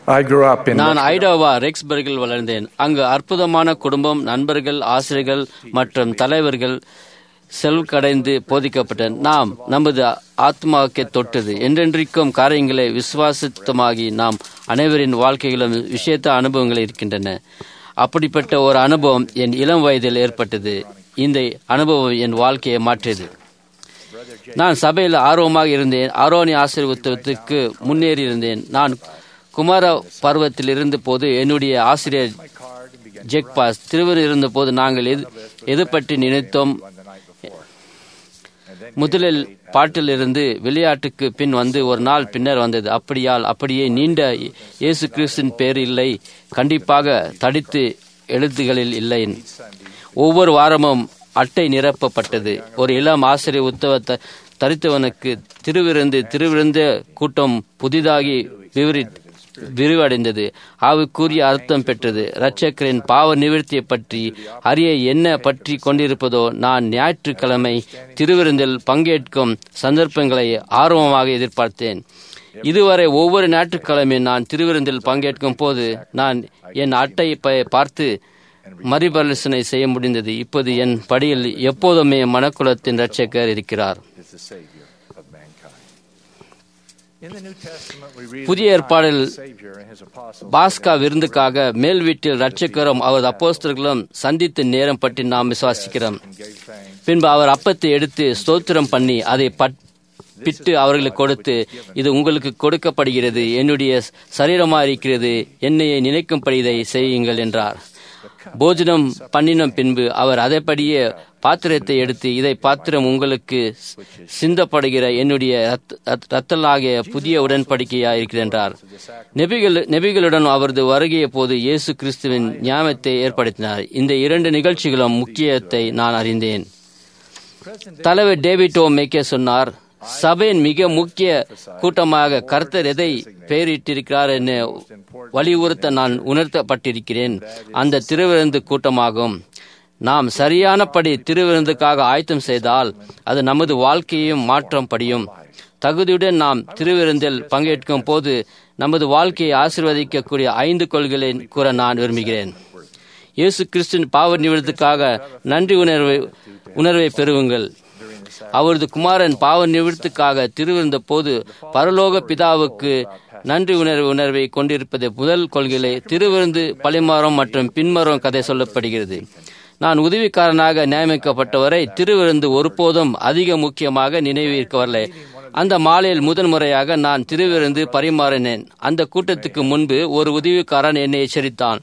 I grew up in நான் ஐடாவா ரெக்ஸ்பர்கில் வளர்ந்தேன். அங்கு அற்புதமான குடும்பம், நண்பர்கள், ஆசிரியர்கள் மற்றும் தலைவர்கள் செல்வக்கடைந்து போதிக்கப்பட்டனர். நாம் நமது ஆத்மாவுக்கு தொட்டது என்றென்றைக்கும் காரியங்களை விசுவாசித்தமாகி நாம் அனைவரின் வாழ்க்கைகளும் விஷயத்த அனுபவங்கள் இருக்கின்றன. அப்படிப்பட்ட ஒரு அனுபவம் என் இளம் வயதில் ஏற்பட்டது. இந்த அனுபவம் என் வாழ்க்கையை மாற்றியது. நான் சபையில் ஆர்வமாக இருந்தேன். ஆரோனி ஆசீர்வாதத்துக்கு முன்னேறி இருந்தேன். நான் குமார பருவத்தில் இருந்த போது என்னுடைய ஆசிரியர் ஜெக்பாஸ் திருவர் இருந்த போது நாங்கள் எது பற்றி நினைத்தோம். முதலில் பாட்டில் இருந்து விளையாட்டுக்கு பின் வந்து ஒரு நாள் பின்னர் வந்தது. அப்படியே நீண்ட இயேசு கிறிஸ்தின் பேர் இல்லை, கண்டிப்பாக தடித்து எழுத்துகளில் இல்லை. ஒவ்வொரு வாரமும் அட்டை நிரப்பப்பட்டது. ஒரு இளம் ஆசிரியர் உத்தவ தரித்தவனுக்கு திருவிருந்த கூட்டம் புதிதாகி விரிவடைந்தது. ஆவுக்குரிய அர்த்தம் பெற்றது. இரட்சகரின் பாவ நிவர்த்தியை பற்றி அறிய என்ன பற்றி கொண்டிருப்பதோ நான் ஞாயிற்றுக்கிழமை திருவிருந்தில் பங்கேற்கும் சந்தர்ப்பங்களை ஆர்வமாக எதிர்பார்த்தேன். இதுவரை ஒவ்வொரு ஞாயிற்றுக்கிழமையும் நான் திருவிருந்தில் பங்கேற்கும் போது நான் என் அட்டையை பார்த்து மறுபரிசீலனை செய்ய முடிந்தது. இப்போது என் படியில் எப்போதுமே மனக்குலத்தின் இரட்சகர் இருக்கிறார். புதிய ஏற்பாடில் பாஸ்கா விருந்துக்காக மேல் வீட்டில் இரட்சகரும் அவரது அப்போஸ்தலர்களும் சந்தித்த நேரம் பற்றி நாம் விசுவாசிக்கிறோம். பின்பு அவர் அப்பத்தை எடுத்து ஸ்தோத்திரம் பண்ணி அதை பிட்டு அவர்களுக்கு கொடுத்து, இது உங்களுக்கு கொடுக்கப்படுகிறது, என்னுடைய சரீரமாக இருக்கிறது, என்னையை நினைக்கும்படி இதை செய்யுங்கள் என்றார். போஜனம் பண்ணின பின்பு அவர் அதைப்படியே பாத்திரத்தை எடுத்து, இதை பாத்திரம் உங்களுக்கு சிந்தப்படுகிற என்னுடைய இரத்தலாகிய புதிய உடன்படிக்கையாக இருக்கிறது என்றார். நபிகளுடன் அவரது வருகைய போது இயேசு கிறிஸ்துவின் ஞாபகத்தை ஏற்படுத்தினார். இந்த இரண்டு நிகழ்ச்சிகளும் முக்கியத்தை நான் அறிந்தேன். தலைவர் டேவிட் ஓ மேக்கே சொன்னார், சபையின் மிக முக்கிய கூட்டமாக கர்த்தர் எதை பெயரிட்டிருக்கிறார் என வலியுறுத்த நான் உணர்த்தப்பட்டிருக்கிறேன். அந்த திருவிருந்து கூட்டமாகும். நாம் சரியானபடி திருவிருந்துக்காக ஆயத்தம் செய்தால் அது நமது வாழ்க்கையையும் மாற்றம் படியும். தகுதியுடன் நாம் திருவிருந்தில் பங்கேற்கும் போது நமது வாழ்க்கையை ஆசீர்வதிக்கக்கூடிய 5 கொள்கைகளை கூற நான் விரும்புகிறேன். இயேசு கிறிஸ்துவின் பாவ நிவர்த்திக்காக நன்றி உணர்வை பெறுங்கள். அவரது குமாரன் பாவ நிவர்த்திக்காக திருவிருந்த போது பரலோக பிதாவுக்கு நன்றி உணர்வை கொண்டிருப்பது முதல் கொள்கையிலே திருவிருந்து பழிமாறம் மற்றும் பின்மரம் கதை சொல்லப்படுகிறது. நான் உதவிக்காரனாக நியமிக்கப்பட்டவரை திருவிருந்து ஒருபோதும் அதிக முக்கியமாக நினைவிற்கு வரலை. அந்த மாலையில் முதன்முறையாக நான் திருவிருந்து பரிமாறினேன். அந்த கூட்டத்துக்கு முன்பு ஒரு உதவிக்காரன் என்னை எச்சரித்தான்,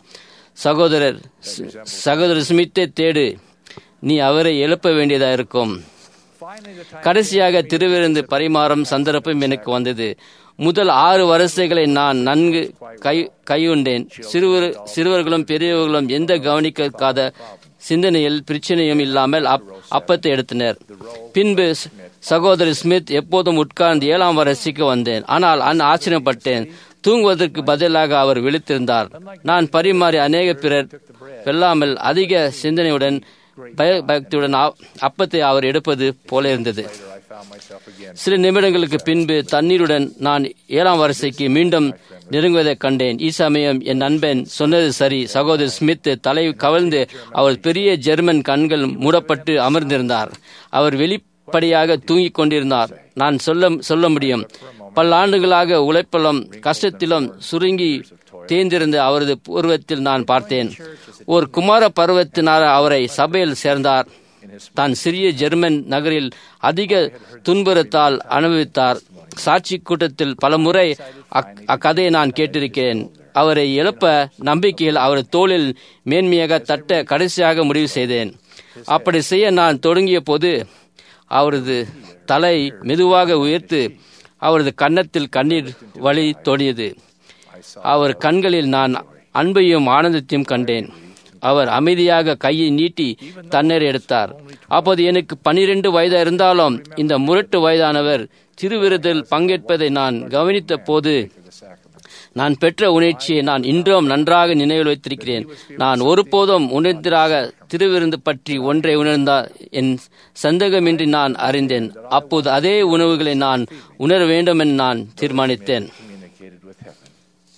சகோதரர் ஸ்மித்தை தேடு, நீ அவரை எழுப்ப வேண்டியதா இருக்கும். கடைசியாக திருவிருந்து பரிமாறும் சந்தர்ப்பம் எனக்கு வந்தது. முதல் 6 வரிசைகளை நான் நன்கு கையுண்டேன். சிறுவர்களும் பெரியவர்களும் எந்த கவனிக்காத சிந்தனையில் பிரச்சனையும் இல்லாமல் அப்பத்தை எடுத்தனர். பின்பு சகோதரி ஸ்மித் எப்போதும் உட்கார்ந்து 7ஆம் வரிசைக்கு வந்தேன். ஆனால் ஆச்சரியப்பட்டேன். தூங்குவதற்கு பதிலாக அவர் விழித்திருந்தார். நான் பரிமாறி அநேக பிறர் வெல்லாமல் அதிக சிந்தனையுடன் பயபக்தியுடன் அப்பத்தை அவர் எடுப்பது போல இருந்தது. சில நிமிடங்களுக்கு பின்பு தண்ணீருடன் நான் 7ஆம் வரிசைக்கு மீண்டும் நெருங்குவதைக் கண்டேன். இச்சமயம் என் நண்பன் சொன்னது சரி. சகோதரி ஸ்மித் தலை கவிழ்ந்து அவர் பெரிய ஜெர்மன் கண்கள் மூடப்பட்டு அமர்ந்திருந்தார். அவர் வெளிப்படையாக தூங்கிக் கொண்டிருந்தார். நான் சொல்ல முடியும். பல ஆண்டுகளாக உழைப்பிலும் கஷ்டத்திலும் சுருங்கி தேர்ந்திருந்த அவரது பூர்வத்தில் நான் பார்த்தேன். ஒரு குமார பருவத்தினார் அவரை சபையில் சேர்ந்தார். தான் சிறிய ஜெர்மன் நகரில் அதிக துன்புறுத்தால் அனுபவித்தார். சாட்சி கூட்டத்தில் பல முறை அக்கதையை நான் கேட்டிருக்கிறேன். அவரை எழுப்ப நம்பிக்கையில் அவர் தோளில் மேன்மையாக தட்ட கடைசியாக முடிவு செய்தேன். அப்படி செய்ய நான் தொடங்கிய போது அவரது தலை மெதுவாக உயர்த்து அவரது கன்னத்தில் கண்ணீர் வழி தோணியது. அவர் கண்களில் நான் அன்பையும் ஆனந்தத்தையும் கண்டேன். அவர் அமைதியாக கையை நீட்டி தண்ணீர் எடுத்தார். அப்போது எனக்கு 12 வயது இருந்தாலும் இந்த முரட்டு வயதானவர் திருவிருந்தில் பங்கேற்பதை நான் கவனித்த போது நான் பெற்ற உணர்ச்சியை நான் இன்றும் நன்றாக நினைவில் வைத்திருக்கிறேன். நான் ஒருபோதும் உணர்ந்ததாக திருவிருந்து பற்றி ஒன்றை உணர்ந்தால் என் சந்தேகமின்றி நான் அறிந்தேன். அப்போது அதே உணவுகளை நான் உணர வேண்டும் என நான் தீர்மானித்தேன்.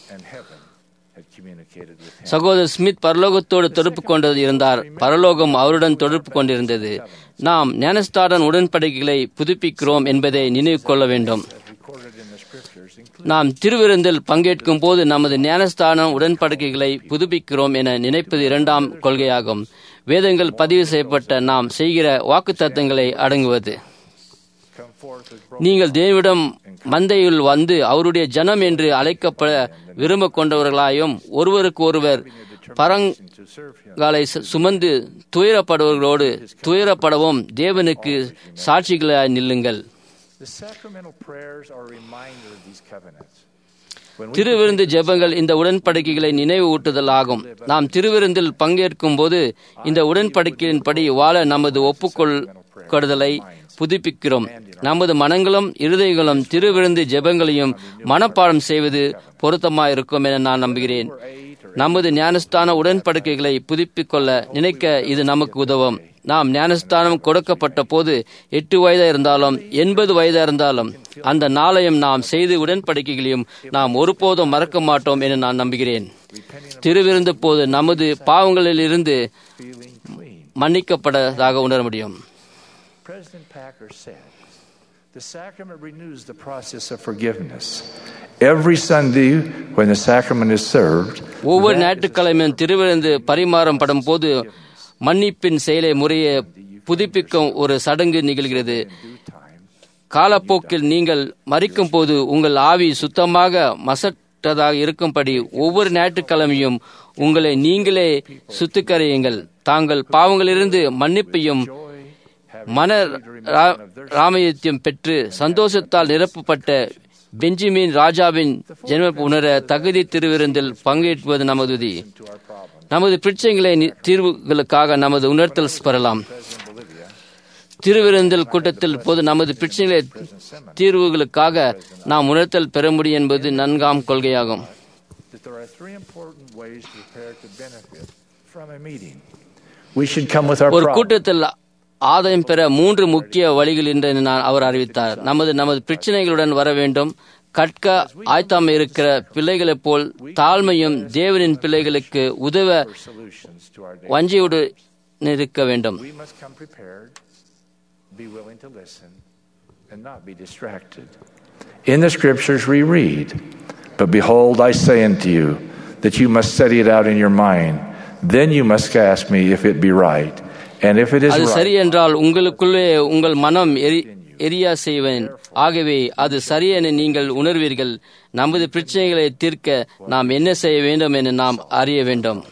சகோதரர் ஸ்மித் பரலோகத்தோடு தொடர்பு கொண்டது இருந்தார். பரலோகம் அவருடன் தொடர்பு கொண்டிருந்தது. நாம் ஞானஸ்தான உடன்படிக்கைகளை புதுப்பிக்கிறோம் என்பதை நினைவு கொள்ள வேண்டும். நாம் திருவிருந்தில் பங்கேற்கும் போது நமது ஞானஸ்தான உடன்படிக்கைகளை புதுப்பிக்கிறோம் என நினைப்பது இரண்டாம் கொள்கையாகும். வேதங்கள் பதிவு செய்யப்பட்ட நாம் செய்கிற வாக்குத்தத்தங்களை அடங்குவது. நீங்கள் தேவனிடம் மந்தையில் வந்து அவருடைய ஜனம் என்று அழைக்கப்பட விரும்ப கொண்டவர்களாயும் ஒருவருக்கு ஒருவர் பரங்களை சுமந்து துயரப்படுவர்களோடு துயரப்படவும் தேவனுக்கு சாட்சிகளாய் நில்லுங்கள். திருவிருந்து ஜெபங்கள் இந்த உடன்படிக்கைகளை நினைவு ஊட்டுதல் ஆகும். நாம் திருவிருந்தில் பங்கேற்கும் போது இந்த உடன்படிக்கையின்படி வாழ நமது ஒப்புக்கொள்ளுதலை புதுப்பிக்கிறோம். நமது மனங்களும் இருதயங்களும் திருவிருந்து ஜெபங்களையும் மனப்பாடம் செய்வது பொருத்தமாயிருக்கும் என நான் நம்புகிறேன். நமது ஞானஸ்தான உடன்படிக்கைகளை புதுப்பிக் கொள்ள நினைக்க இது நமக்கு உதவும். நாம் ஞானஸ்தானம் கொடுக்கப்பட்ட போது 8 வயதா இருந்தாலும் 80 வயதா இருந்தாலும் அந்த நாளையும் நாம் செய்து உடன்படிக்கைகளையும் நாம் ஒருபோதும் மறக்க மாட்டோம் என நான் நம்புகிறேன். திருவிருந்து போது நமது பாவங்களில் இருந்து மன்னிக்கப்பட்டதாக உணர முடியும். President Packer said, "The sacrament renews the process of forgiveness. Every Sunday when the sacrament is served, ஒவ்வொரு ஞாயிற்றுக்கிழமையும் திருவிருந்து பரிமாறப்படும் போது மன்னிப்பின் செயலை முறையை புதுப்பிக்கும் ஒரு சடங்கு நிகழ்கிறது. காலப்போக்கில் நீங்கள் மரிக்கும் போது உங்கள் ஆவி சுத்தமாக மசட்டதாக இருக்கும்படி ஒவ்வொரு ஞாயிற்றுக்கிழமையும் உங்களை நீங்களே சுத்திகரியுங்கள். தாங்கள் பாவங்களிலிருந்து மன்னிப்பையும் மன ராமயத்தையும் பெற்று சந்தோஷத்தால் நிரப்பப்பட்ட பெஞ்சமின் ராஜாவின் ஜென்ம உணர தகுதி திருவிருந்தில் பங்கேற்பது நமது உறுதி. நமது பிரச்சனைகளை தீர்வுகளுக்காக நமது உணர்த்தல் பெறலாம். திருவிருந்தில் கூட்டத்தில் போது நமது பிரச்சனைகளை தீர்வுகளுக்காக நாம் உணர்த்தல் பெற முடியும் என்பது நன்காம் கொள்கையாகும். ஒரு கூட்டத்தில் ஆதாயம் பெற 3 முக்கிய வழிகள் என்று அவர் அறிவித்தார். நமது பிரச்சனைகளுடன் வர வேண்டும். கற்க ஆயத்தமாக இருக்கிற பிள்ளைகளைப் போல் தாழ்மையும் தேவனின் பிள்ளைகளுக்கு உதவ வஞ்சியுடன் இருக்க வேண்டும். In the scriptures we read, "But behold, I say unto you, that you must study it out in your mind. Then you must ask me if it be right. அது சரி என்றால் உங்களுக்குள்ளே உங்கள் மனம் எரியா செய்வேன். ஆகவே அது சரியென நீங்கள் உணர்வீர்கள். நமது பிரச்சனைகளை தீர்க்க நாம் என்ன செய்ய வேண்டும் என நாம் அறிய வேண்டும்.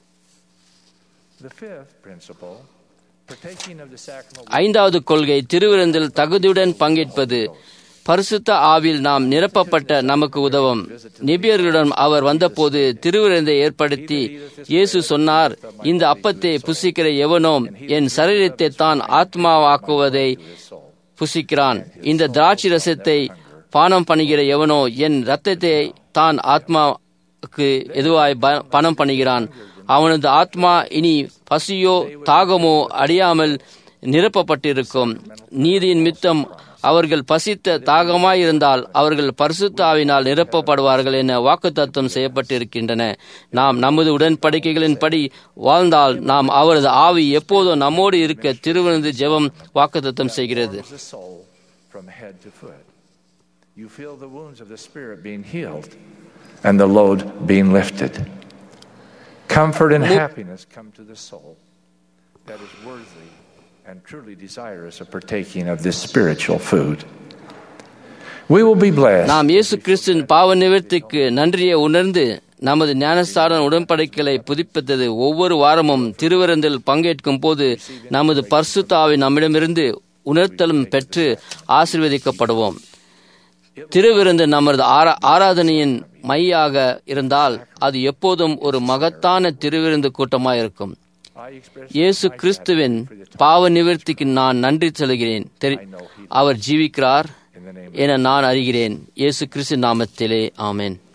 ஐந்தாவது கொள்கை திருவிருந்தில் தகுதியுடன் பங்கேற்பது. பரிசுத்த ஆவில் நாம் நிரப்பப்பட்ட நமக்கு உதவும். நெபியர்களுடன் அவர் வந்தபோது திருவிருந்தை ஏற்படுத்தி இயேசு சொன்னார், இந்த அப்பத்தை புசிக்கிற எவனோ என் சரீரத்தை தான் ஆத்மாவாக்குவதை புசிக்கிறான். இந்த திராட்சை ரசத்தை பானம் பண்ணுகிற எவனோ என் இரத்தத்தை தான் ஆத்மாவுக்கு எதுவாய் பானம் பண்ணுகிறான். அவனது ஆத்மா இனி பசியோ தாகமோ அடையாமல் நிரப்பப்பட்டிருக்கும். நீதியின் மித்தம் அவர்கள் பசித்த தாகமாயிருந்தால் அவர்கள் பரிசுத்த ஆவினால் நிரப்பப்படுவார்கள் என வாக்குத்தத்தம் செய்யப்பட்டிருக்கின்றன. நாம் நமது உடன்படிக்கைகளின்படி வாழ்ந்தால் நாம் அவரது ஆவி எப்போதும் நம்மோடு இருக்க திருவிருந்து ஜெபம் வாக்குத்தத்தம் செய்கிறது. Comfort and happiness come to the soul that is worthy and truly desirous of partaking of this spiritual food. We will be blessed. நாம் இயேசு கிறிஸ்துவின் பாவ நிவர்த்திக்கு நன்றியை உணர்ந்து நமது ஞானஸ்தான உடன்படிக்கைகளை புதுப்பித்தது. ஒவ்வொரு வாரமும் திருவிருந்தில் பங்கேற்கும் போது நமது பரிசுத்த ஆவி நம்மிடமிருந்து உணர்த்தலும் பெற்று ஆசீர்வதிக்கப்படுவோம். திருவிருந்து நமது ஆராதனையின் மையாக இருந்தால் அது எப்போதும் ஒரு மகத்தான திருவிருந்து கூட்டமாயிருக்கும். இயேசு கிறிஸ்துவின் பாவ நிவர்த்திக்கு நான் நன்றி செலுகிறேன். அவர் ஜீவிக்கிறார் என நான் அறிகிறேன். இயேசு கிறிஸ்து நாமத்திலே ஆமென்.